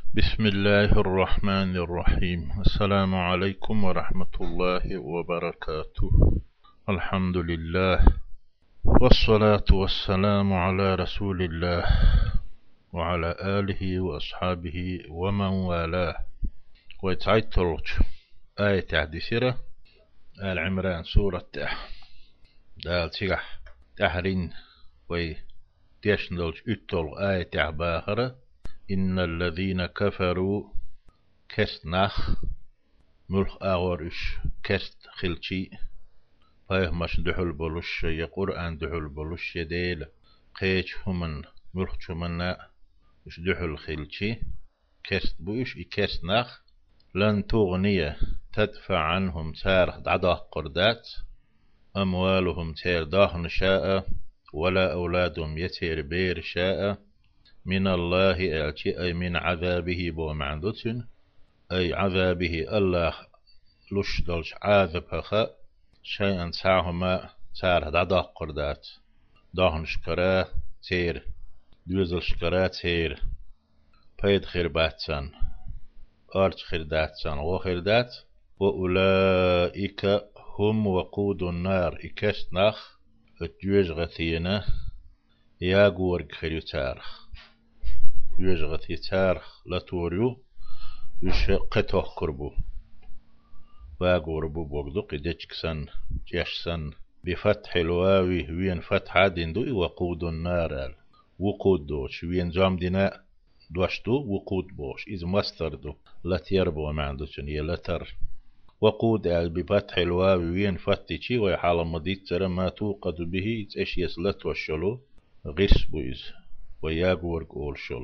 بسم الله الرحمن الرحيم. السلام عليكم ورحمة الله وبركاته. الحمد لله والصلاة والسلام على رسول الله وعلى آله وأصحابه ومن والاه. ويتعيطلج آية تحديثرة آل عمران سورة دال تيح تحرين وي تيشندلج اتول آية تحباهرة إن الذين كفروا كست نخ ملخ آورش كست خلشي فاهمش دحل بلوش يا قرآن دحل بلوش يديل قيش همن ملخ شمنا مش دحل خلشي كست بوش كست نخ لن تغني تدفع عنهم سار عدا قردات أموالهم تير داهن شاء ولا أولادهم يتير بير شاء من الله أي من عذابه بو معندوتن أي عذابه الله لش دلش عذابها شيئا ساهما سار دعدا قردات داهن شكرا تير دوزل شكرا تير بيد خير باتسان أرج خير داتسان وخير دات وأولئك هم وقود النار إكسناخ الجوج غثينا يا جورج خير تارخ يجغث يتارخ لا توريو يش قطه قربو باقوربو بوغدو قدجكسن جيشسن بفتح الواوي وين فتح دندو وقود النار وقود دوش وين جام دينا دوشتو وقود بوش إذ مستر دو لا تيربو ما عندوشن يلتر وقود بفتح الواوي وين فتشي ويحال مديت ترى ما توقد به إيش يسلت وشلو غيس بويز وياقورق أول شل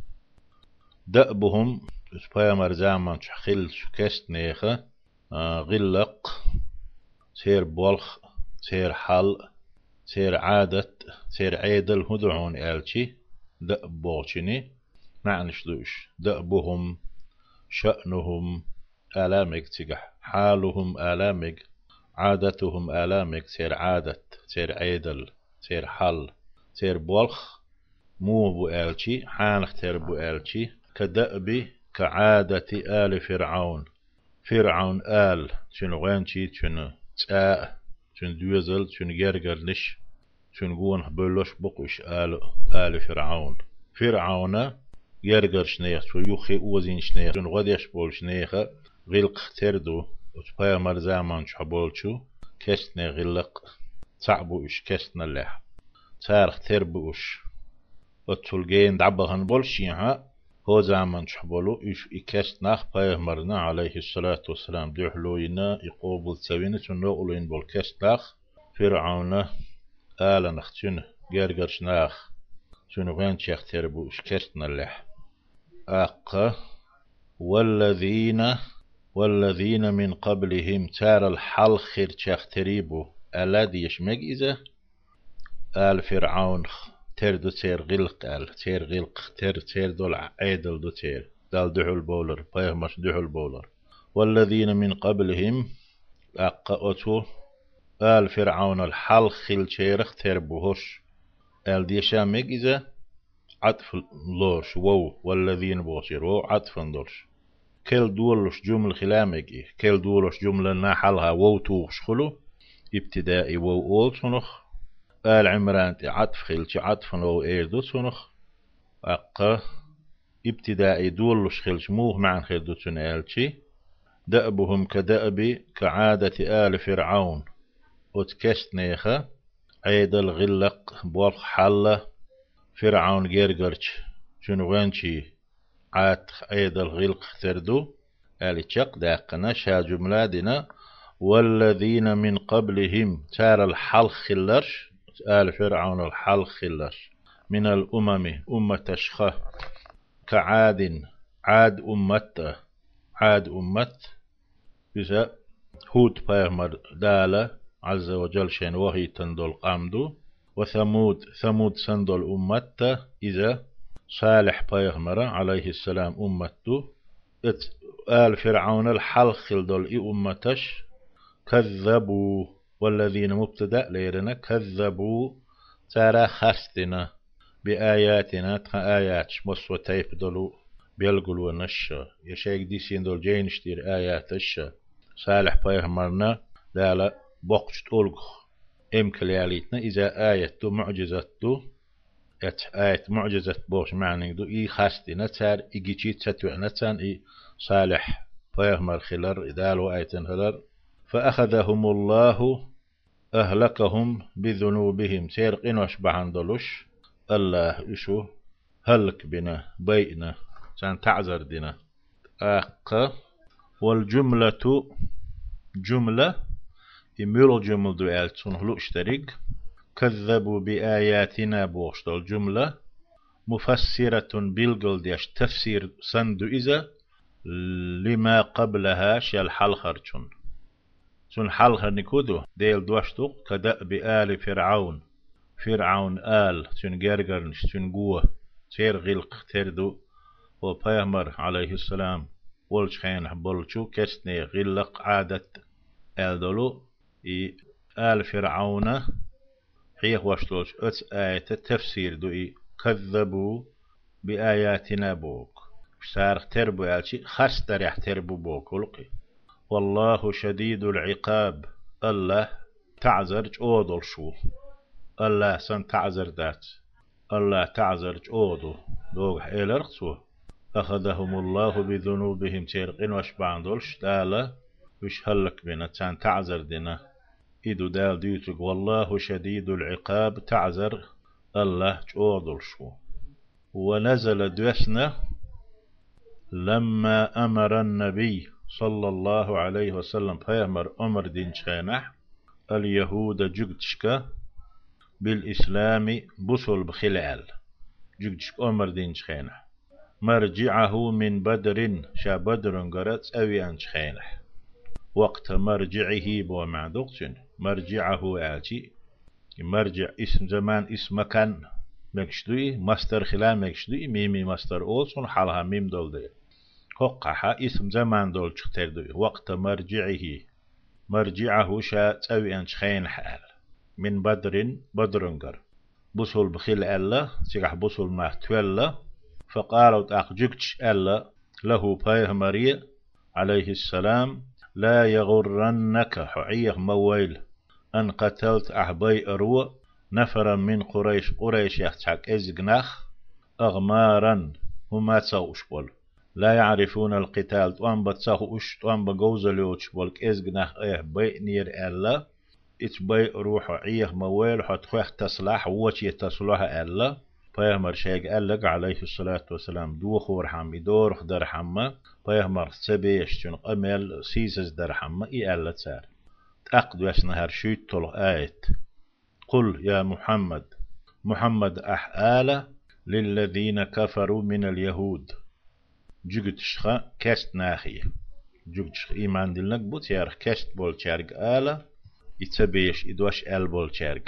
دأبهم سبايا مرزامان خل شكست نيخة غلق سير بولخ سير حل سير عادة سير عيدل هدعون آلشي دأب بولشني معنش دوش دأبهم شأنهم آلامك تجح حالهم آلامك عادتهم آلامك سير عادة سير عيدل سير حل سير بولخ مو بو آلشي حانخ تير بو آلشي كدأب كعادة آل فرعون فرعون آل شنو غانشي شنو تاء شنو دوزل شنو جرجر نش شنو قون بلوش بقوش آل فرعون فرعون جرجر شنيخ شو يخي وزين شنيخ شنو غديش بول شنيخ غلق تردو وتبايا مرزامان شحبولشو كسني غلق صعبوش كسنا لح تارخ تربوش وتلقين دعبهن بولشيها هو زمان شحبولو إيش إكست ناخ مرنا عليه الصلاة والسلام دحلوينا يقوبل تسوينة نقولين بالكست ناخ فرعون آل نختن جرجرش ناخ شنو غان شيخ تربو إشكستنا اللح والذين من قبلهم تار الحل خير شيخ تريبو الذي يشمج إذا آل فرعون تردو تير غلق تير غلق تير دول عيدل دو تير دال دحل بولر بايه مش دحل بولر والذين من قبلهم أقأتو آل فرعون الحل خل تيرخ تير بوهش آل ديشا ميجيزة عطف لورش والذين بوشير عطف دورش كل دولش جمل خلامك كل دولش جملة نحلها توغش خلو ابتدائي أول سنخ آل عمران عطف خلش عطف لو إيردو سنخ أقا ابتدائي دولش خلش موه معن خلدو سنالشي دأبهم كدأب كعادة آل فرعون وتكست نيخة عيد الغلق بورخ حلة فرعون جيرجرش شنوانشي عاد عيد الغلق تردو آل تشق داقنا شا جملادنا والذين من قبلهم تار الحل خلرش آل فرعون الحل خلرش من الأمم أمة شخة كعاد عاد أمت بسا هود بايمر دالة عز وجل شين وهي تندل قامدو وثمود سندل أمت إذا صالح بايمر عليه السلام أمتو آل فرعون الحل خلدل أمتش كذبوا والذين مبتدأ ليرنا كذبوا ترى خستنا بآياتنا آيات مصوتيف دلو بيلقلوا نش يشيك دي سيندول جينشتير آيات صالح بيغمرنا لا لا بوقت تولغ كلياليتنا إذا آية معجزة آية معجزة بوش معنى دو إي خاستي نتار إيجيتي تتوع نتان إي صالح بيغمر خلر إدالو آية هلر فأخذهم الله أهلكهم بذنوبهم سيرقين واشبعان دلوش الله إشو هلك بنا بيئنا سان تعذر دنا والجملة جملة يميلو جمل دوال تنهلو اشتريك كذبوا بآياتنا بوشتو الجملة مفسرة بالقل ديش تفسير سندو إذا لما قبلها شال حلخرچون سن حلخر نكودو ديل دوشتو كدأب آل فرعون فرعون آل سن جرجرنش سن قوة تير غلق تردو وبيامر عليه السلام والشخين بولشو كسني غلق عادة آل آل فرعون حيخ واشتوش آية تفسير دوئي كذبوا بآياتنا بوك سارخ تربو يالشي خستريح تربو بوك ولقي والله شديد العقاب الله تعذر جودل شو الله سن تعذر دات الله تعذر جودو دوغ إلرقصو أخذهم الله بذنوبهم تيرقين واشبعن دولش دالا وش هلك بنا تان تعذر دينا إدو دال ديوتك والله شديد العقاب تعذر الله جودل شو ونزل دوسنا لما أمر النبي صلى الله عليه وسلم فيامر أمر دين شينح اليهود جگتشكا بالإسلام بصل بخلال جگتشك أمر دين شينح مرجعه من بدر شا بدر قرأت أوي أن شينح وقت مرجعه بو معدوقتن مرجعه آتي مرجع اسم زمان اسم مكان مكشدوي مستر خلال مكشدوي ميمي مستر أولسون حالها ميم دول دي حقها اسم زمان دول تختردوي وقت مرجعه شا تأوي أن شخين حال من بدرنجر بصل بخيل ألا سيقح بصل ما تولى فقالوا أخجكش ألا له بايهمري عليه السلام لا يغرنك حعيه مويل أن قتلت أحبي أرو نفرا من قريش يحتحك إزقناخ أغمارا هما تساوش بول لا يعرفون القتال توان بتساوش توان بجوزلوش بولك إزقناخ إيه بي نير ألا إتبي روح عيه مويل حتخوخ تسلاح ووشي تسلاح ألا فيهمر شيء ألق عليه الصلاة والسلام دوخور حمي دورخ درحمة فيهمر سبيش تن أمل سيسز درحمة إي ألا تسار أقد وسنهر شيت طل آيت قل يا محمد أحآل للذين كفروا من اليهود جگتشخا كست ناخي جگتشخ إيمان دلنك بوت يارخ كست بول چارق آلا يتبيش إدوش آل بول چارق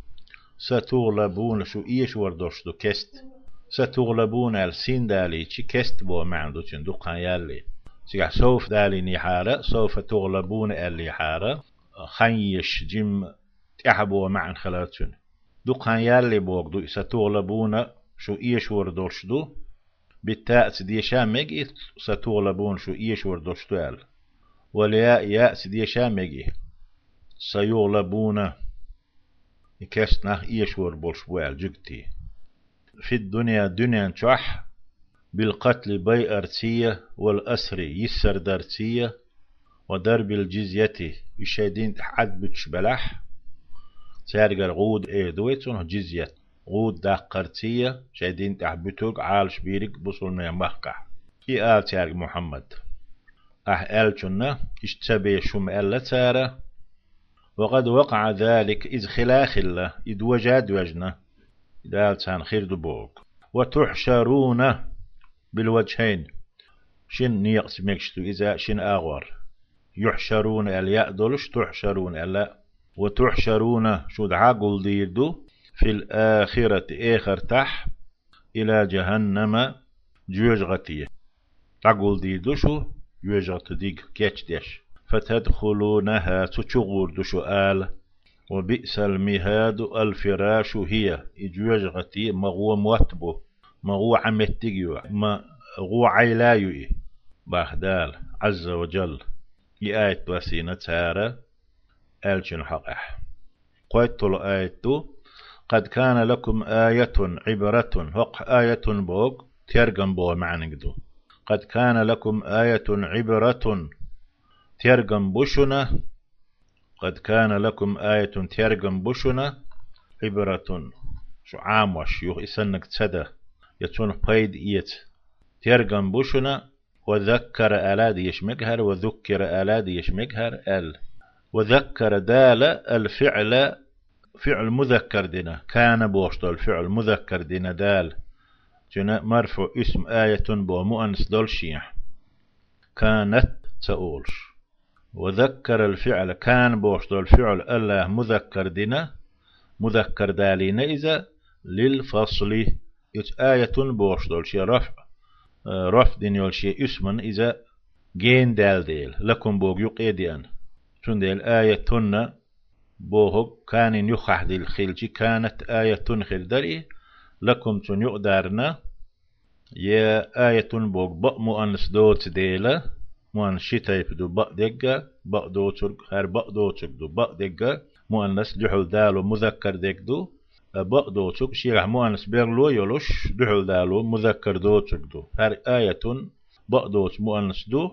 ستغلبون شو إيش وردوش دو كست ستغلبون السين دالي چي كست بو معندو چن دقان يالي سيح سوف دالي نحارة سوف تغلبون اللي حارة خنيش جم تحبو معن خلاتون دقان يالي بوك دو ستغلبون شو إيش وردوش دو بالتاء سديشا مجي ستغلبون شو إيش وردوش دو ال والياء ياء سديشا مجي سيغلبون كسنا إيشور بولشوال جگتي في الدنيا دنيا نشح بالقتل بي أرتية والأسر يسر درتية ودرب الجزية يشاهدين حد بتشبلح تارجر غود دويتون جزية غود داقرتية شاهدين تحبتوك عالش بيرك بصلنا مخكع كي آل تارج محمد آلتنا اشتبه شم ألا تارة وقد وقع ذلك إذ خلاخ الله إذ وجاد وجنه إذا كان خير دبوك وتحشرون بالوجهين شن نيقس مكشتو إذا شن آغور يحشرون الياء دولش تحشرون ألا وتحشرون شو دعاقل ديردو في الآخرة آخر تح إلى جهنم جوجغتية تعقل ديردو شو جوجغت ديك كيتش ديش فتدخلونها تشغور دو سؤال وبئس المهاد الفراش هي إجوجغتي مغو موتبو مغو عمتيجيو ما غو عيلايو باخدال عز وجل آية وسينة تارة ألجن حقح قويت الآية قد كان لكم آية عبرة هق آية بوغ ترجم بو معنقدو قد كان لكم آية عبرة ترجم بشنا قد كان لكم آية ترجم بشنا عبرة شو عام وش يوغ إسنك تسدا يتون قيد إيت ترجم بشنا وذكر ألاد يشمكهر وذكر ألاد يشمكهر وذكر دال الفعل فعل مذكر دينا كان بوشتو الفعل مذكر دينا دال جنا مرفوع اسم آية بو مؤنث دول شيح كانت تقولش وذكر الفعل كان بوشتو الفعل الله مذكر دينا مذكر دالين إذا للفصل آية بوشتو شي رفع دين يولشي اسما إذا جين دال ديل لكم بوغ يقيديان تندل آية تن بوهب كان يخح دي الخلجي كانت آية تنخل دري لكم تن يقدرنا يا آية بوغ بق مؤنس دوت ديلا مؤنس شتايف دو بق دقا بق دوتك هر بق دوتك دو بق دقا مؤنس دحل دالو مذكر دق دو بق دوتك شيرح مؤنس بيرلو يلوش دحل دالو مذكر دوتك دو هر آية بق دوت مؤنس دو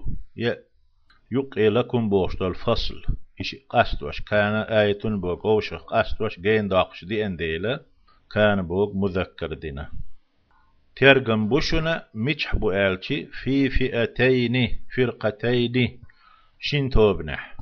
يقي لكم بوشت الفصل إيش قصدوش كان آية بوغ أوش قصدوش جين داقش دي انديلا كان بوغ مذكر دينا ترجم بوشنا مجحبو آلتي في فئتين فرقتين شين توبنح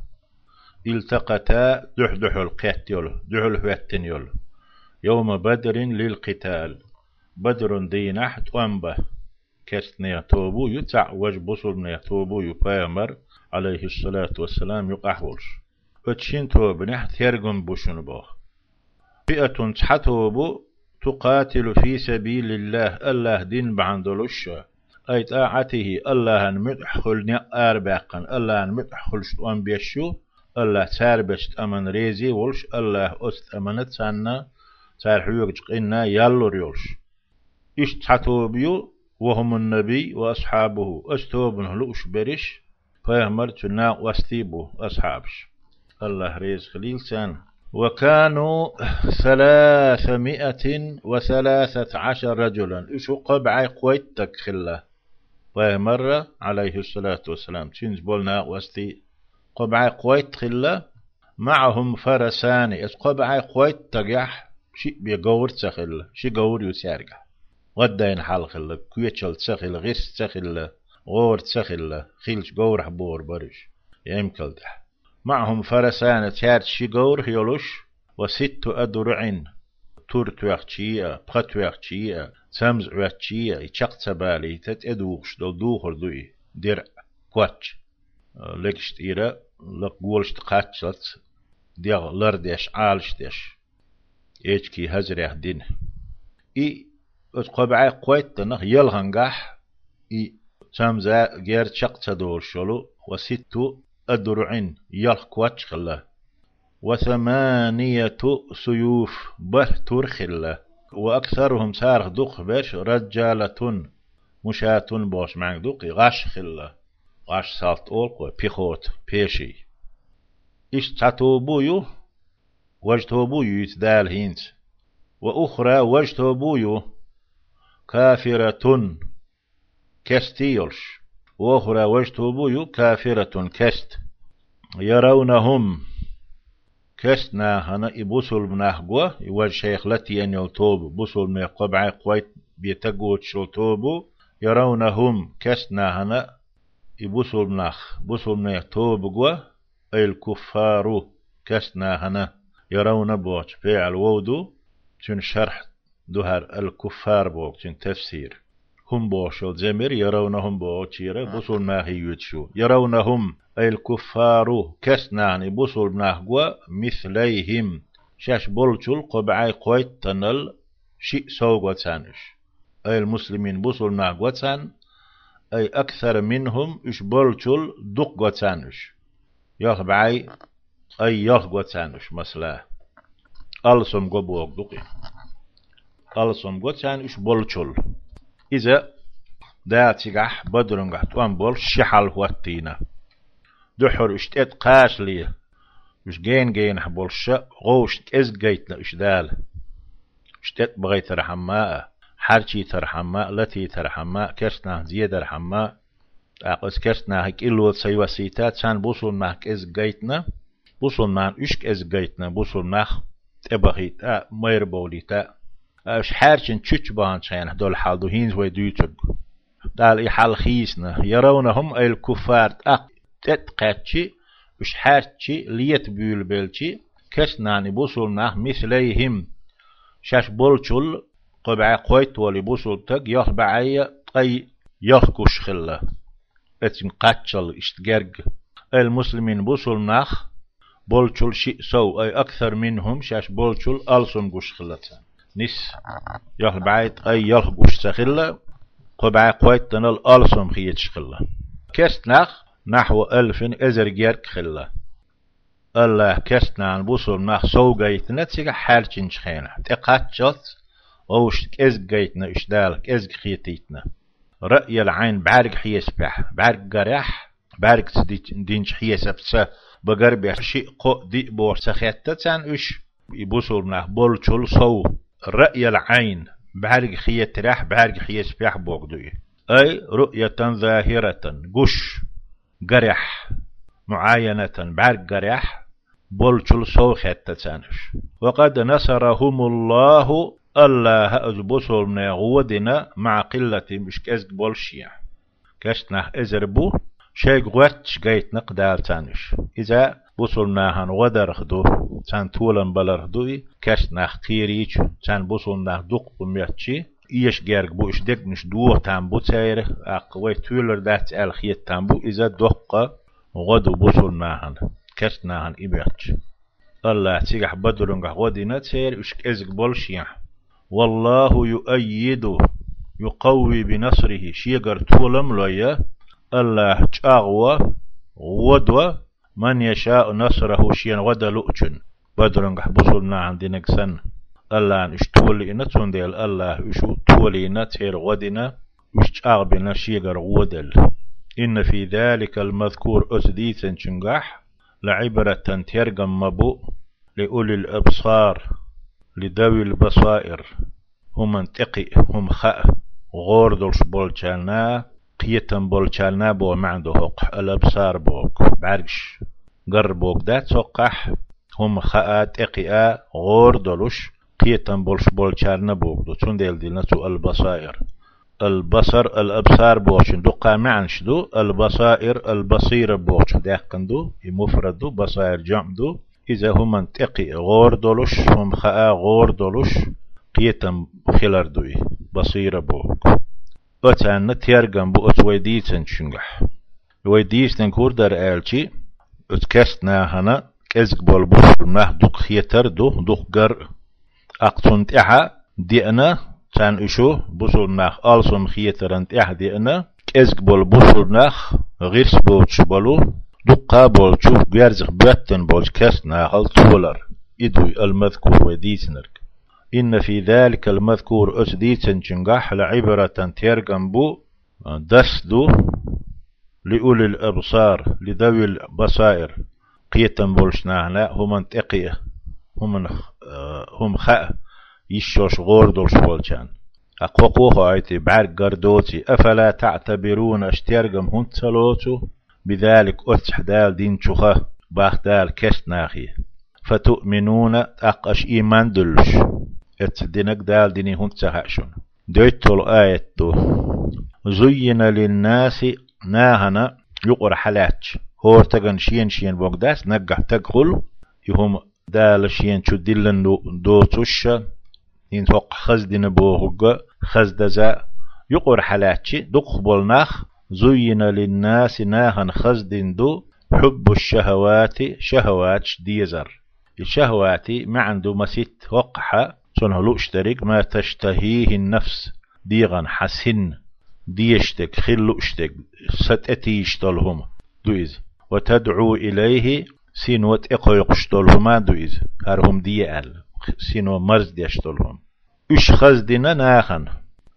التقتا دحدح القتل دحل فئتين يول يوم بدر للقتال بدر دينح توانبه كستنيا توبو يتع وجبصل نيا توبو يبامر عليه الصلاة والسلام يقحولش اتشين توبنح ترجم بوشن باخ فئة تحتوبو تقاتل في سبيل الله دين بعندلوش أي طاعته الله مدخل نقار باقا الله مدخل شتوان بيشو الله ساربشت أمن ريزي ولش الله أست أمنت سانا سار حيوك إنا يالو ريولش إش تحتوبيو وهم النبي وأصحابه أستوبنه لؤش بريش فيهمر تناق واستيبو أصحابش الله ريز خليل سان وكانوا 313 رجلا إشو قبعي قويتك خلا فيهمر عليه الصلاة والسلام تشينز بولنا واستي قبعي قويت خلا معهم فرسان إس قبعي قويتك يح شي بيقور تخلا شي قور يسارقح غدين حال خلا كويتشل تخلا غيس تخلا غور تخلا خيلش قور حبور برش يمكلتح معهم فرسان تيار شيغور يولوش وست أدرع تورت وقتية بخت وقتية سمز وقتية يشق تبالي تتأدوغش دل دوخر دوي درع كواتش لكشت إيرا لقولشت قاتشلت ديغ لردش عالشتش إيجكي هزريح دين إي اتقبعي قويت تنخ يلغنقح إي سمزا غير شق تدور شلو وست أدرعين يلقواتش خلا 8 سيوف بهتر خلا وأكثرهم سارخ دوق باش رجالة مشاة باش معك دوقي غاش خلا غاش سالت أولقو بيخوت بيشي إش تعتوبويو وجتوبويو يتدال هينت وأخرى وجتوبويو كافرة كستيولش وأخرى وجتوبويو كافرة كست يرونهم كستنا هنا إبوسل مناهقوا يواج شيخ لتيان يلتوب بوسل من قبع قويت بيتقوت شلتوبو يرونهم كستنا هنا إبوسل مناخ بوسل من يتوبقوا أي الكفار كستنا هنا يرون بوش فعل وودو تن شرح دهر الكفار بوك تن تفسير هم بوشل زمير يرونهم بوشيرة بوصل ما هي يتشو يرونهم أي الكفار كسنان بوصل ناهقوا مثليهم شاش بولشل قبعي قويت تنل شيء سوق وتسانش أي المسلمين بوصل ناهقوا تسان أي أكثر منهم إش بولشل دق وتسانش يخبعي أي يخ وتسانش مثلا ألسم قبوك دقي ألسم وتسان إش بولشل إذا داتيقح بدرنقح توان بول شحال واتينا دحر اشتت قاش ليه مش جين حبولش غوش إز جيتنا إش دال اشتت بغي ترحماء حرشي ترحماء التي ترحماء كرسنا زيادة رحماء أقص كرسنا هيك إلو سيواسيتات سان بوصل ناك إز جيتنا بوصل نان إشك إز جيتنا بوصل ناك تبغيتا مير بوليتا اش حارشن تشوش بان شان دول حال دو هينز ويدوتك دال إحال خيسنا يرونهم الكفار تتقاتشي وش حارتشي ليت بيول بيلشي كسناني بوصلنا مثليهم شاش بولشل قبع قويت ولي بوصلتك يخبعي أي يخكش خلا اتن قاتشل اشتقرق المسلمين بوصلنا بولشل شيء سو أي أكثر منهم شاش بولشل ألسن قش خلتا نس يخبعي أي يخكش سخلا قبع قويت تنال ألسن خيتش خلا كسناخ نحو 1000 إزر جيرك خلا الله كسنا بوصل نح سو جيتنا تيجا حالشين شخينا تقاتشت وش إز جيتنا إش دالك إز خيتيتنا رأي العين بعرق حيس بح بعرق جرح بعرق دينش حيس بس بقرب شيء قو دي بور سخيتة تان إش يبوصل نح بولشل سو رأي العين بعرق خيت راح بعرق حيس بح بوقدوي أي رؤية ظاهرة قش جرح معاينة بعرق جرح بولشل سوخ التسانش وقد نصرهم الله أجبسوا من غودنا مع قلة مش كزق بولشيا كشنا إزربو شيء غوتش جيت نقدال تانش إذا بوصلنا غدر خدو تان طولا بلرخدوي كشنا قيريش تان بوصلنا دوق بميتشي إيش جارك بو إش دق نش دوه تامبو تاير أقوي تولر دات الخيط تامبو إذا دقة غدو بوصلنا كشنا إبيتش الله تيجح بدرنجح غدينا تاير إش كزق بولشيا والله يؤيد يقوي بنصره شيغر طولم لويا الله تشاغوا ودوا من يشاء نصره شين ودا لؤچن بدرنجح بوصلنا عندنا سن الله نشتولي نتون ديل الله يشو تولي نتير غدنا وشتاغ بنا شيغر ودل إن في ذلك المذكور أسديثا شنجح لعبرة ترجم مبو لأولي الأبصار لذوي البصائر هم انتقي هم خاء غوردلش بولشالنا قيتن بولشالنا بو معندو هق الأبصار بوك بعرش قربوك دات سقح هم خاء تقيا غوردلش قيتن بولشالنا بوك دو تندل دي نتو البصائر البصر الأبصار بوشن دقا معنش دو البصائر البصير بوشن داقن مفرد بصائر جمع دو إذا هم انتقي غوردلش هم خاء غوردلش قيتن خلر دوي بصير بوك أتان تيرجم بو أتويديتن شنجح ويديتن كوردر آلشي أتكستنا هنا كزق بالبوصل مه دوك خيتر دوك قر أقصن تحا دينا تان إشو بوصل ناخ ألسم خيترن تحا دينا كزق بالبوصل ناخ غيرس بوتش بالو دقا بولشو بيرزق بيتن بولش كستنا هل تولر إدوي المذكور ويديتنرك إن في ذلك المذكور أسديتن شنجح لعبرة تيرجم بو دسدو لأولي الأبصار لذوي البصائر قيتن بولشناهنا هم انتقية هم خاء يشوش غوردولش بولشان أقوقوه آيتي بعرق قردوتي أفلا تعتبرون اشتيرجم هنت سلوتو بذلك أتحدال دين شخه باختال كشناخي فتؤمنون أقش إيمان دلش اتدينك دال ديني هنت سهاشون دويتو الآية زين للناس ناهنا يقر حلاتش هور تغن شين بوغداس نقح تقخل يهم دال شين شو دلن دوتوش إن فوق خزدين بوغ خزدزا يقر حلاتش دقبل ناخ زين للناس ناهن خزدين دو حب الشهوات شهوات ديزر الشهوات ما عنده مسيت وقحة صنع له اشترك ما تشتهيه النفس ديغن حسن ديشتك خلو اشتك ستأتي يشتلهم دوئز وتدعو إليه سينوت إقويق اشتلهما دوئز هرهم ديال سينو مرز ديشتلهم اش خزدنا ناخن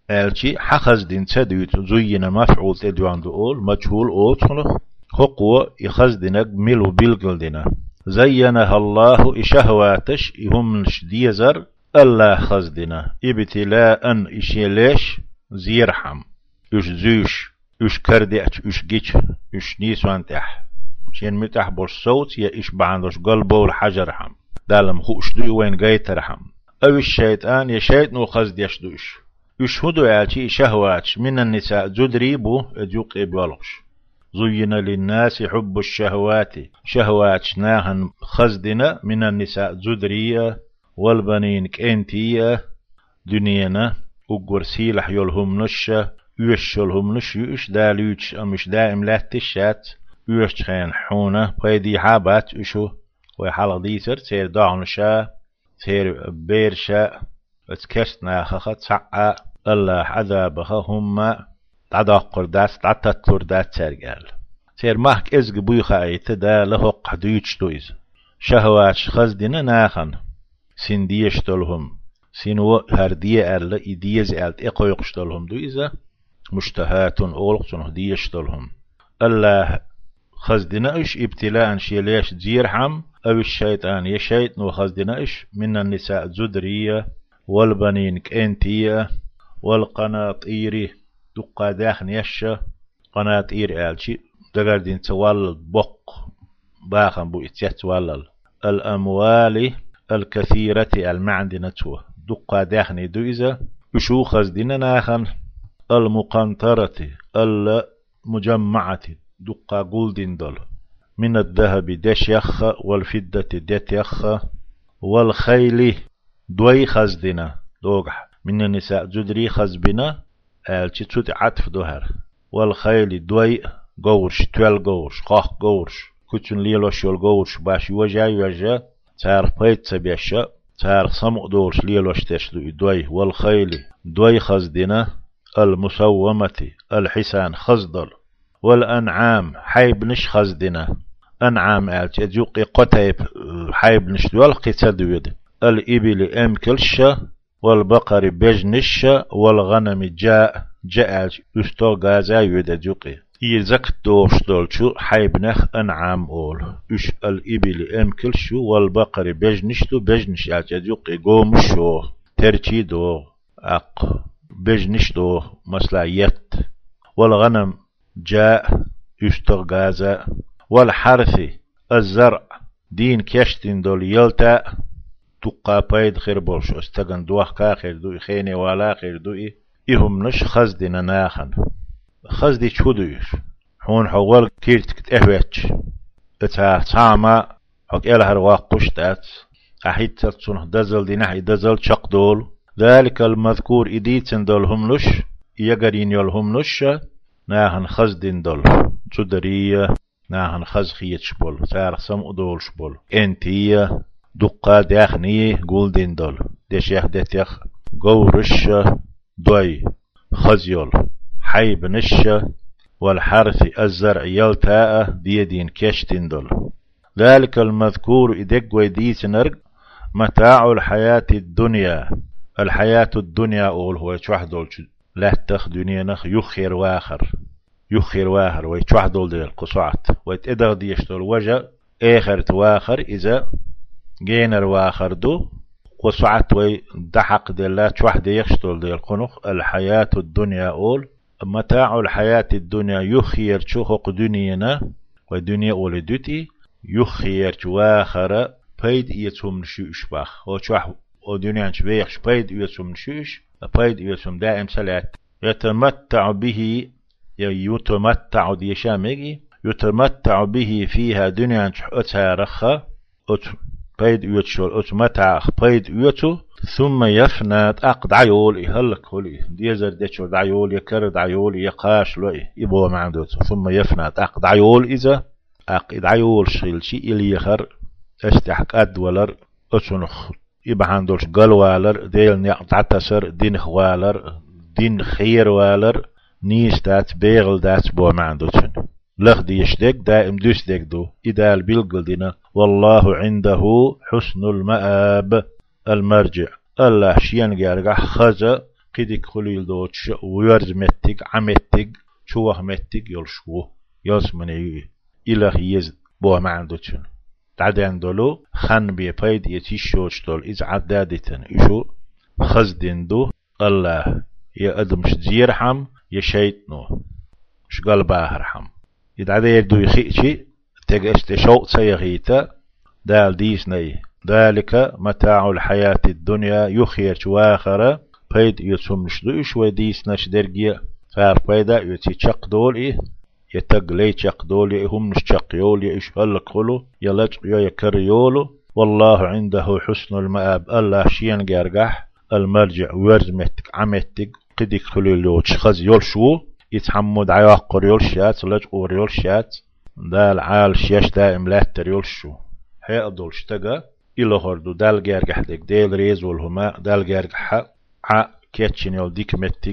ألشي حخز دين تدويت زين مفعول تدوان دول مجهول أوتخلو خقوة يخزدنك ملو بيلقلدنا زينها الله إشهواتش هم ديزر الله خزدنا ابتلاء إشيليش زيرحم يش زيش يش كردئت يش جيش يش نيسوان تح شين متح بوش صوت يا إش بعندوش قلبه الحجر حم دالم خوش دوي وين جايت رحم أو الشيطان يا شيطان خزد يشدوش يشهدوا يالشي شهواتش من النساء زدريبو اديوق إبوالغش زين للناس حب الشهوات شهوات ناهن خزدنا من النساء زدرية والبنين كأنتية دنيانا أقر سيلح يلهم نشة يوشلهم نش يوش داليوش مش دائم لا تشات يوش خين حونة بيدي حابات يشو ويحلق ديسر تير دعنشا تير بيرشا اتكسنا خخت سعى الله عذابها هم تعدقر داس تعتتر داس ترجال تير ماك ازق بيخا ايت دا لهق حدويتش دويز شهوات خزدنا ناخن سين ديشتلهم سين هردية ألا إديز ألت إقويقشتلهم دويزا مشتهات أولقتن ديشتلهم الله خزدنا إش ابتلاء شيليش زيرحم أو الشيطان يشيطن وخزدنا إش من النساء زدرية والبنين كأنتية والقناطير دقا داخن يشا قناطير آلشي دقاردين توالل بق باخن بو اتيتوالل الأموال الكثيرة المعدنة دقا داخن دويزا يشو خزدنا ناخن المقنطرة المجمعة دقا قولدين دول من الذهب دش يخ والفدة دت يخ والخيل دوي خزدنا دوغح من النساء جدري خزبنا آلشي تسوت عطف دوهر والخيل دوي قورش توال قورش قاق قورش كتن ليلوش يول قورش باش يوجا تارخ بيت سبيشا تارخ سمق دورش ليلوش تشدو دوي والخيل دوي خزدنا المسومة الحسان خزدل والأنعام حيب نش خزدنا أنعام آلشي أجوقي قتيب حيب نش دوال قتدويد الإبل أمكلشا والبقر بجنشا والغنم جاء يستو غازا يدجوقي يزك دوش دولشو حيبنخ أنعام أول إش الإبل أمكلشو والبقر بجنشتو بجنش يدجوقي قومشو ترشي دو أق بجنش دو مثلا يت والغنم جاء يستو غازا والحرث الزرع دين كشتين دول يلتا تقا بايد خير بولش استغن دوخ كا خير دوي خيني ولا خير دوي إهم نش خزدنا ناخن خزدي تشودوش حون حوال كيرت كت اهوتش اتا تاما حق الهر واقشتات احيد تلتسونه دزل دي نحي دزل شق دول ذلك المذكور إديتن دول هم نش يقرين يول هم نش ناهن خزدين دول تدرية ناهن خز خيت شبول تارخ سمع دول شبول انتية دقا داخني قولدين دول ديش يخدت يخ قورش دوي خزيول حيب نش والحرث الزرع يلتاء ديدين كشتين دول ذلك المذكور إدق ويديت نرق متاع الحياة الدنيا الحياة الدنيا أول هو يتوحدول لا تخ دنيا نخ يخير واخر ويتوحدول ديال قصعت ويتقدر ديشتول وجه آخر تواخر إذا جينر واخر دو قصعت ويدحق ديال لا توحد يخشتول ديال قنخ الحياة الدنيا أول متاع الحياة الدنيا يخير شوخ دنيانا ودنيا أول دوتي يخير واخر بيد يتم نشوش باخ وشوح ودنيا شبيخ بيد يتم نشوش بيد يتم دائم سلات يتمتع به يتمتع ديشامي يتمتع به فيها دنيا أتارخا بيد يتشول أتمتع بيد يتو ثم يفنى أقد عيول يهلك هولي ديزر ديشول عيول يكرد عيول يقاش لوي يبوا معدوت ثم يفنى أقد عيول إذا أقد عيول شيل شيء اللي يخر استحق أد ولر أتنخ يبقى عندوش قل والر ديل نعتسر دين خوالر دين خير والر نيس دات بيغل دات بوا معدوتن لخ ديشدك دائم دوسدك دو إدال بيلقل دينا والله عنده حسن المآب المرجع الله شيان قارقع خزا قدك خليل دوتش ويرز متك عمتك شوه متك يلشوه يلسمني إله يزد بوه ما عندوشن تعدين دولو خان بيبايد يتيشوش دول إز عدادتن إشو خزدين دو الله يا أدمش زيرحم يا شيطنو ش قلبه رحم يدعي يدو يخيشي تجش تشوق سيغيتا دال ديسني ذلك متاع الحياة الدنيا يخير واخرة بيد يتسمش دوش وديسنش درجيا فار بيدا يتي تشق دول يتقلي تشق دول هم نش تشق يول يش هلك خلو يلج يكر يولو والله عنده حسن المآب الله شين جرجح المرجع ورزمتك عمتك قدك خلو لوتش خز يلشو يتحمد عياقر يلشات لج اور يلشات دال عال شيش دائم لا تريلشو هي أدول شتغا إلا هردو دال جرجح ديك ديل ريز والهما دال جرجح كيتشين يول ديك متك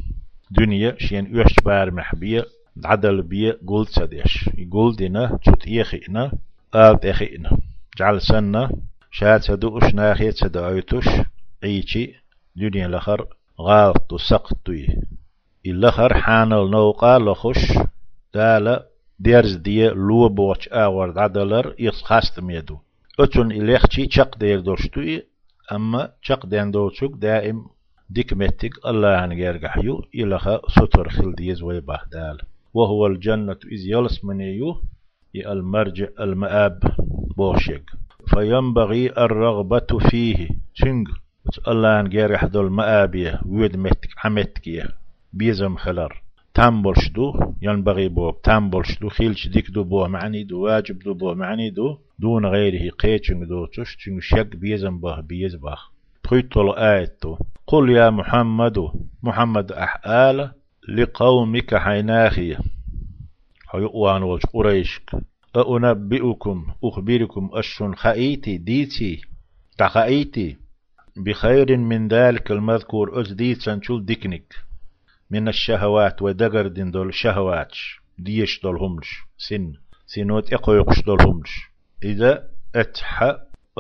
دنيا شين يوش بار محبية عدل بيه قلت سديش يقول دينا تشوت يخينا آل تخينا جعل سنة شاد سدوش ناخيت سدويتوش عيشي دنيا لخر غالط سقطوي اللخر حانل نوقا لخش دال ديرز دي لو بوش آورد عدلر يتخاست ميدو أتون إليخشي چق دير دوشتوي أما چق دين دوشوك دائم ديك متك الله عن جرجحيو إلخا ستر خل ديز ويباه دال وهو الجنة إذ يلس منيو المرجع المآب بوشيك فينبغي الرغبة فيه شنج الله عن جرح دول مآبية ويد متك عمتكيه بيزم خلر تامبولش دو ينبغي بوك تامبولش دو خيلش ديك دو بو معني دو واجب دو بو معني دو دون غيره قيتشنگ دو تش تشنگ شك بيزم به بيز بخ بخيطل آيتو قل يا محمد أحآل لقومك حيناخي حيقوان والش قريشك أنبئكم أخبركم أشن خأيتي ديتي تخأيتي بخير من ذلك المذكور أزديت سنشول ديكنك من الشهوات ودقر دين دول شهوات ديش دول همش سنوت اقويقش دول همش إذا أتحى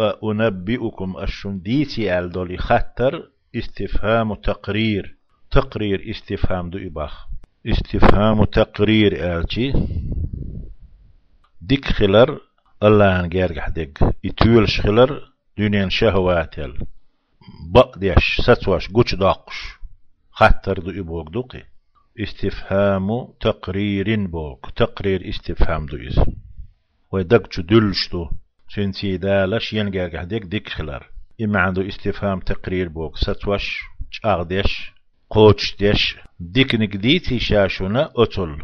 أنبئكم أشن ديتي آل دول خطر استفهام تقرير استفهام دو إباخ استفهام تقرير آلتي ديك خلر الله انجارجح ديك يتولش خلر دنيا شهوات يل بقديش ستواش قوش داقش خطر دو إبوك دوقي استفهام تقرير بوك تقرير استفهام دو إز ويدقش دلش دو سنسي دالش ينجارجح ديك خلر إما عنده استفهام تقرير بوك ستواش أغديش قوش ديش ديك نقديتي شاشنا أتل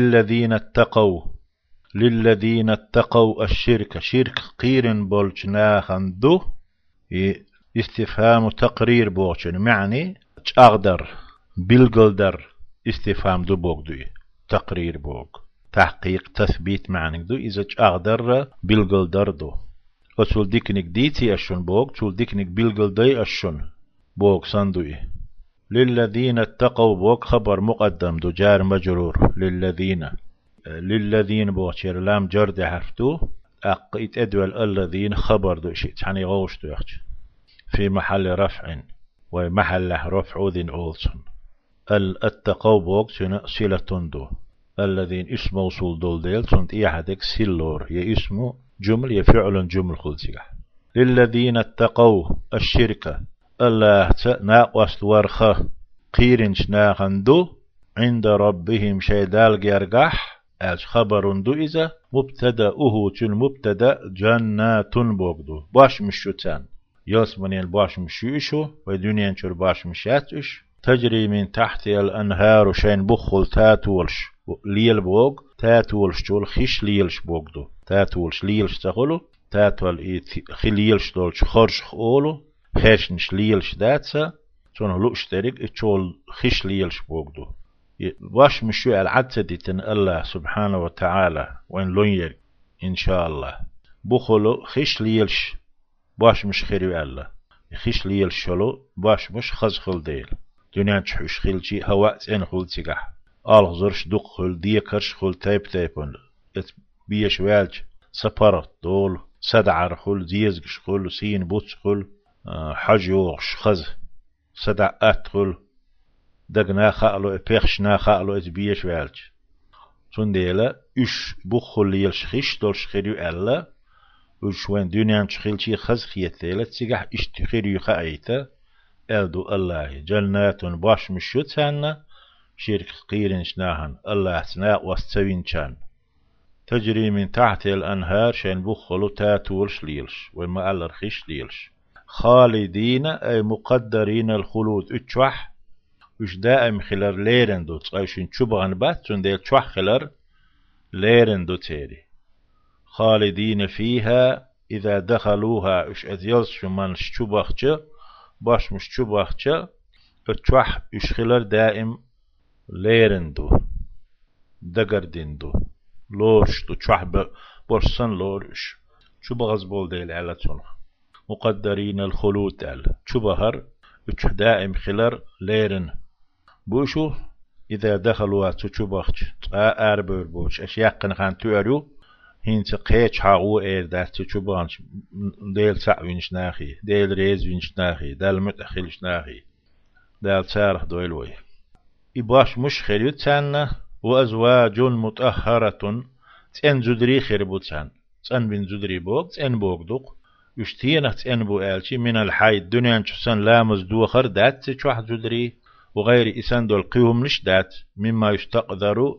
للذين اتقوا الشرك شرك قيرن بولجنا خندو استفهام تقرير بوچن معني أقدر بالقدر استفهام دو بوك دوي تقرير بوك تحقيق تثبيت معني دو إذا أقدر بالقدر دو أتل ديك نقديتي أشن بوك تول ديك نق بالقدر أشن بوك صندوي للذين اتقوا بوك خبر مقدم دو جار مجرور للذين بوشير لام جرد حرفتو أقيت أدول الذين خبر دو شيء يعني غوش دو يخش في محل رفع ومحل رفع ذين أولسن الاتقوا بوك صلة دو الذين اسم موصول دول ديل سنت إيحدك سلور يا اسمه جمل يفعل جمل خلصيح للذين اتقوا الشركة الله ناقوست ورخه قيرنش ناخندو عند ربهم شيدال جرجح als خبر دو إذا مبتدأه تل مبتدأ جنات بوغدو باش مشوتان ياسمنين باش مشيشو ودنيا شر باش مشاتش تجري من تحت الأنهار شين بخل تاتولش ليل بوغ تاتولش تول خش ليلش بوغدو تاتولش ليلش تقولو تاتول خليلش دولش خرش خولو خشنش ليلش داتسا تون لوش تريق تول خش ليلش بوغدو واش مشو العدسدتن الله سبحانه وتعالى وين لونير إن شاء الله بخلو خش ليلش باش مش خيري الله خش ليلش شلو باش مش خز خل ديل دنيا تحوش خلشي هواء سين خل تيقح آل زرش دق خل ديكرش خل تيبون بيش والج سفرت دول سدعر خل زيزقش خل سين بوتس خل حجوغش خز سدع أدخل دقنا خالو بيخشنا خالو اتبيش والج سنديلا اش بخل يلشخيش دولش خيريو ألا وش وين دنيا تخيلشي خز خيتيلا تسيقح اشتخيريو خايتا ألدو الله جنات باش مشوتسانا شرك قيرن شناهن الله سناء واستوين شان تجري من تحت الأنهار شان بخلو تاتولش ليلش وما ألرخيش ليلش خالدين أي مقدرين الخلود اتشوح وش دائم خلر ليرن دو تقايشن شبغن بات سنديل تشوح خلر ليرن دو تيري خالدين فيها إذا دخلوها وش أذيلش من شبغش باش مش شبغش اتشوح وش خلر دائم ليرن دو دقردين دو لورش دو تشوح برسن لورش شبغز بول ديل على تونه مقدرين الخلود على شبهر وش دائم خلر ليرن بوشو إذا دخلوا تشوبخش أربع بوش أشياء قنخان توريو هين تقيتش حاقو إير دات تشوبانش ديل سع وينش ناخي ديل ريز وينش ناخي ديل متأخلش ناخي ديل سارح دويلوي إباش مش خيريو تسانا وأزواج مطهرة تأن زدري خيربو تسان تأن بن زدري بوغ تأن بوغ دوق يشتينه تأن بو آلشي من الحي الدنيا نشوسان لامز دوخر دات تشوح زدري وغير إسان دول قيوم نشدات مما يستقدر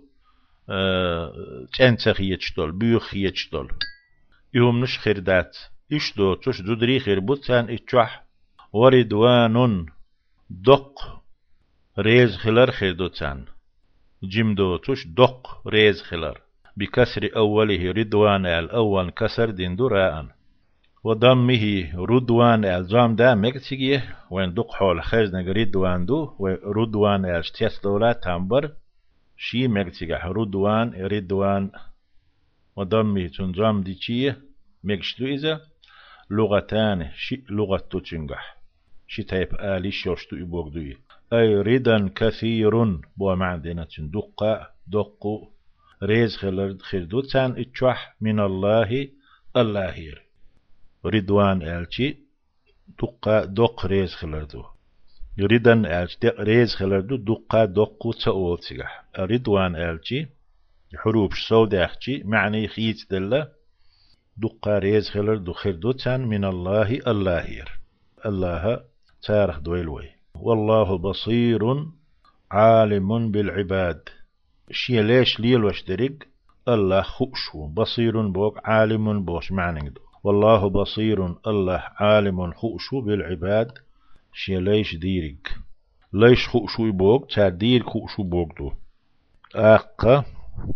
تنسخيتش دول بيوخيتش دول يوم نش خير دات إش دو تش دودري خير بوتسان إتشوح وردوان دق ريز خلر خير دوتسان جيم دو تش دق ريز خلر بكسر أوله ردوان الأول كسر دين دراء وضمه ردوان الزام دا مكتسيجيه وين دق حول خزنة ردوان دو وردوان الشتيس دولا تنبر شي مكتسيجه ردوان وضمه تنزام ديشيه مكشتو إذا لغتان شي لغة تنجح شي تايب آلي شوشتو يبوغدوي أي ردا كثير بو معدنة دق ريز خلدوتان اتشوح من الله اللهير رضوان ألشي دق ريز خلردو رضان ألش ريز خلردو دق تأول سيح رضوان ألشي حروف سود أخشي معني خيت دلة دق ريز خلردو خردوتان من الله اللهير الله تارخ دويلوي والله بصير عالم بالعباد شي ليش ليل واشترق الله خؤشو بصير بوك عالم بوش معنى دو والله بصير الله عالم خؤشو بالعباد شي ليش ديرك ليش خؤشو بوك تا دير خؤشو بوك دو أقا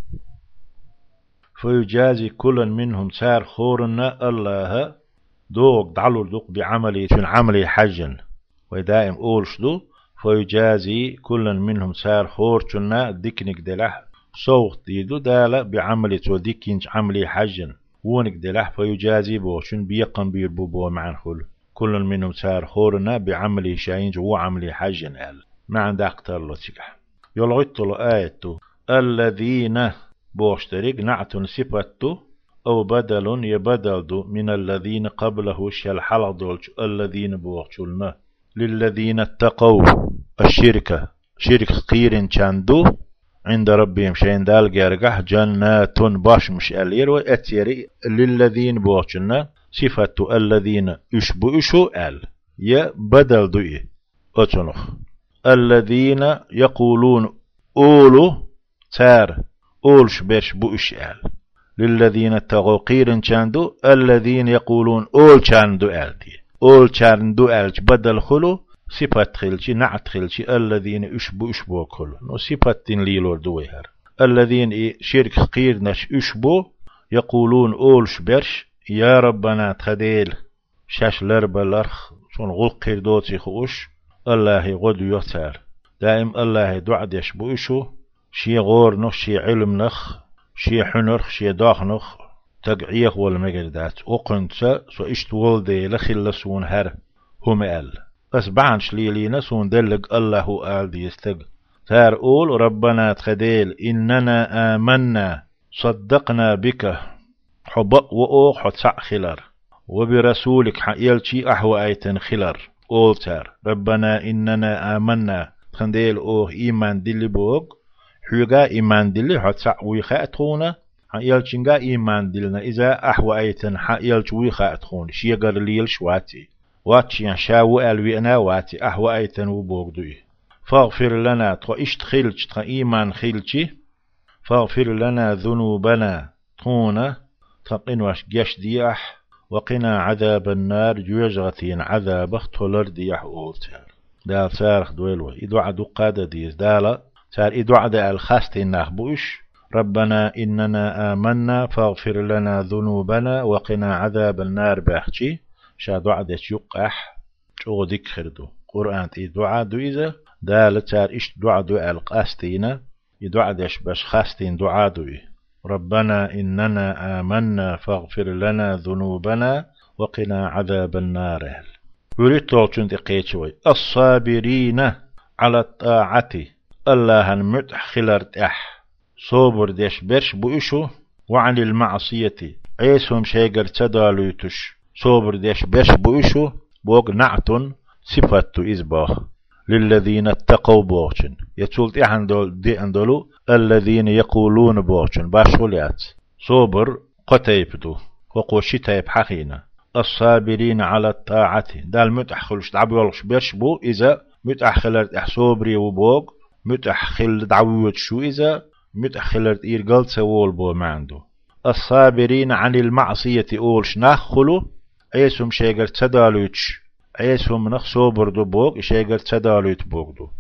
فيجازي كل منهم سار خورنا الله دوق دعلو دوق بعملي حجن ودائم أولش دو فيجازي كل منهم سار خورنا ديكنك دلح صوت ديدو دالا بعملي وديكنج عملي حجن ونك دلح فيجازي بوشن بيقن بيربو معن كل منهم سار خورنا بعملي شاينج وعملي حجن قال ما عند أكتر له تكح يلغط له آيته الذين بوشترك نعت صفته أو بدل يبدل من الذين قبله شل دولش الذين بوشلنا للذين اتقوا الشركة شرك قير شاندو عند ربهم شين دال جارجح جنات باش مش ألير وأتيري للذين بوشلنا صفة الذين يشبو أل يا بدل دوئي أتنخ الذين يقولون أولو تار أولش برش بوش أل للذين اتقوا قير شاندو الذين يقولون أول شاندو ألتي أول شاندو ألش بدل خلو صفة خلشي نعت خلشي الذين اشبو كل نو صفة ليلور دويهر الذين شرك قير نش اشبو يقولون أولش برش يا ربنا تخديل شاش لرب الأرخ شون غلق قير دوتي خوش الله غد يثار دائم الله دعد يشبو إشو شي غور نخ شي علم نخ شي حنرخ شي داخ نخ تقعيخ والمقردات وقنت سو اشتول دي لخلصون هر هم قال بس بعن شليلينا سون دلق الله قال دي يستق تار قول ربنا تخديل إننا آمنا صدقنا بك حبق وأوق حتسع خلر وبرسولك حيلشي أحوى أيتن خلر قول تار ربنا إننا آمنا خنديل أوه إيمان دلي بوغ حيوغا إيمان دلي حتى ويخاتخونا يلشنغا إيمان دلنا إذا أحوى أيتن يلش ويخاتخون شيغر ليلش واتي شاو ألوينا واتي أحوى أيتن وبوغ دوي فاغفر لنا تو اشتخلش تخ إيمان خلشي فاغفر لنا ذنوبنا تونا تقين واش جش دياح وقنا عذاب النار جوجغتين عذاب اختولر دياح أولتر دال سارخ دويلو إدوع دقادة ديز دالا سار إدوع دا الخاستين نخبوش ربنا إننا آمنا فاغفر لنا ذنوبنا وقنا عذاب النار باحشي شا دعا ديش يقح شو ذكر دو قرآن إدوع دو إذا دال سار إش دعا دو القاستين إدوع ديش باش خاستين دعا دوي ربنا إننا آمنا فاغفر لنا ذنوبنا وقنا عذاب النار يريد تولشن تقيتشوي الصابرين على الطاعة الله المتح خلرت صوبر ديش برش بوشو وعن المعصية عيسهم شيقر تدالوتش صوبر ديش برش بوشو بوغ نعتن صفت إزباه للذين اتقوا بوغشن يتولت إحن دول دي أندلو الذين يقولون بوغشن باشوليات صوبر قتيبتو وقوشي تيب حقينا الصابرين على الطاعة دال متأخلش دعبولش برشبو إذا متأخلت صوبري وبوغ متأخل دعوت شو إذا متأخلت إيرقل سوول بو معندو الصابرين عن المعصية أولش ناخلو أيسهم شيقر تدالوتش أيسهم نخ صوبر دو بوغ شيقر تدالوت بوغ دو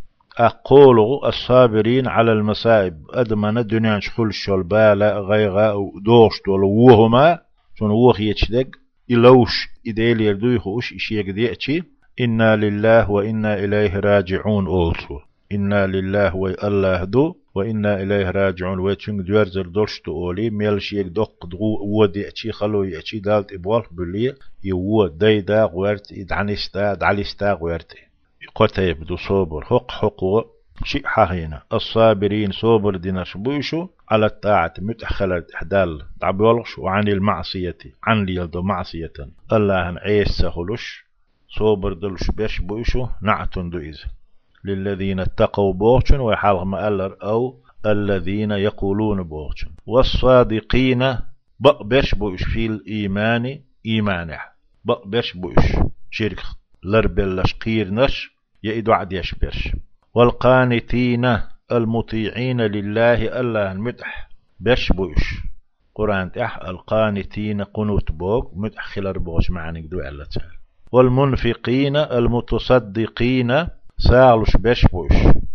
أقولوا الصابرين على المصائب أدمنا الدنيا شخل شلبالا غيغا دوش دول وهما شون وخ يتشدق إلوش إديل يردويخوش إشيك ديأتي إنا لله وإنا إليه راجعون أولسو إنا لله والله دو وإنا إليه راجعون ويتشنگ دوارزر دولشتو أولي ميلشيك دق دغو وديأتي خلو يأتي دالت إبوال بلي يوو دايدا غوارت إدعنستا دعلستا غوارتي قوتا يبدو صوبر حقو شيء حقينا الصابرين صوبر ديناش بوشو على الطاعة متأخلت إحدال تعبولش وعن المعصية عن ليلدو معصية الله عيس سهلوش صوبر دلش بيش بوشو نعتن دو إذ للذين اتقوا بوغشن ويحالغ مألر أو الذين يقولون بوغشن والصادقين بقبش بوش في الإيمان إيمانه بقبش بوش شرك لربلش قيرنش يأيدو عديش برش والقانتين المطيعين لله الله المدح بش بوش قرآن تح القانتين قنوت بوك مدح خلر بوش معنى دو ألا تعالى والمنفقين المتصدقين سالوش بش بوش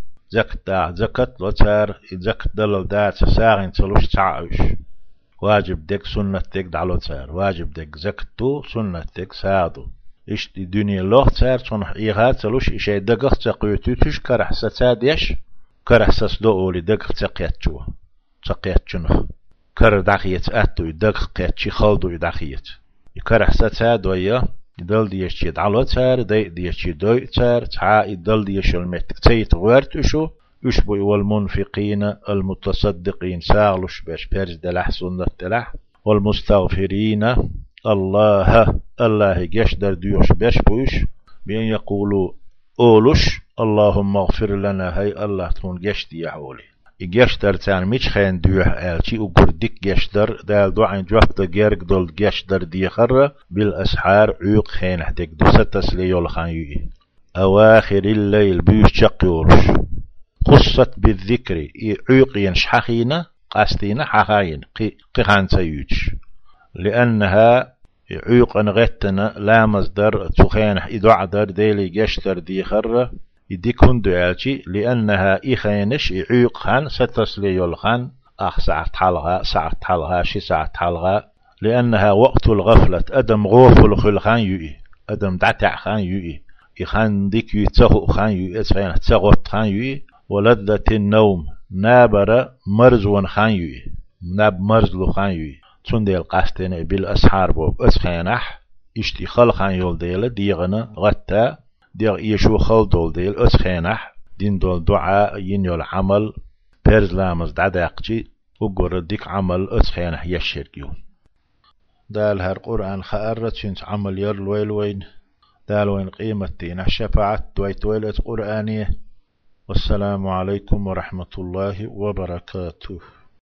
زكت لتار زكت دلل دات ساغن تلوش تعاوش واجب دك سنة دك دعلو تار واجب دك زكتو سنة دك سادو إشت الدنيا الله تار صنح إيغات تلوش إشي دقق تقيتو تشكر حساسات يش كر حساس دولي دقق تقيتشو تقيتشنه كر دقيت أتو دقق قيتشي خلدو دقيت كر حساسات ويا يدل ديش يدعلو تار ديش يدوي تار تعا يدل ديش المتك تيت غيرتشو يشبه والمنفقين المتصدقين ساغلوش باش بيرز دلح سنة دلح والمستغفرين الله يشدر ديوش باش بوش بين يقولوا أولوش اللهم اغفر لنا هاي الله تون جشت يحولي يشدر تان ميش خين ديوح آلشي وقردك يشدر دال دوعين جوحت جيرك دول يشدر ديخر بالأسحار عيق خين حدك دو ستسلي يول خان يوي أواخر الليل بيوش شقيولش خصت بالذكر عيق ينشحخين قاستين حخاين قخان سيوش لأنها عيق غتنا لا مصدر تخين إدوع در ديلي جشتر ديخر يديك هندو عالشي لأنها إخينش عيق خان ستسلي يلخان ساعة حلغا شي ساعة حلغا لأنها وقت الغفلة أدم غوفل خلخان يؤي أدم دعتع خان يؤي إخان ديك يتسخو خان يؤي أتخين تسغوت خان يؤي ولذة النوم نابر مرزون خان يؤي ناب مرزلو خان يؤي تنديل قاستين بالأسحار بوب أتخينح اشتي خلخان يول ديلا ديغنا غتا ديغ يشو خل دول ديل أتخينح دين دول دعاء ينيول عمل بيرز لامز دعداقجي وقر ديك عمل أتخينح يشركيو دال هر قرآن خأرت شنت عمل يرلويل وين دال وين قيمتين الشفاعة دويت ويلت قرآنية والسلام عليكم ورحمة الله وبركاته.